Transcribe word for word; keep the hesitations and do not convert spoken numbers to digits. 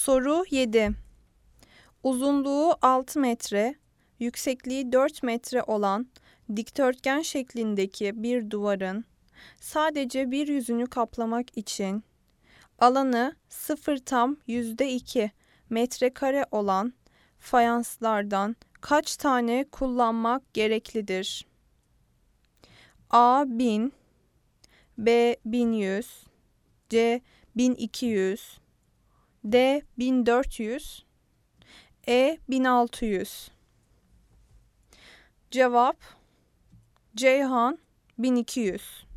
Soru yedi. Uzunluğu altı metre, yüksekliği dört metre olan dikdörtgen şeklindeki bir duvarın sadece bir yüzünü kaplamak için alanı sıfır tam yüzde iki metrekare olan fayanslardan kaç tane kullanmak gereklidir? A bin, B bin yüz, C bin iki yüz, D bin dört yüz, E bin altı yüz. Cevap Ceyhan bin iki yüz.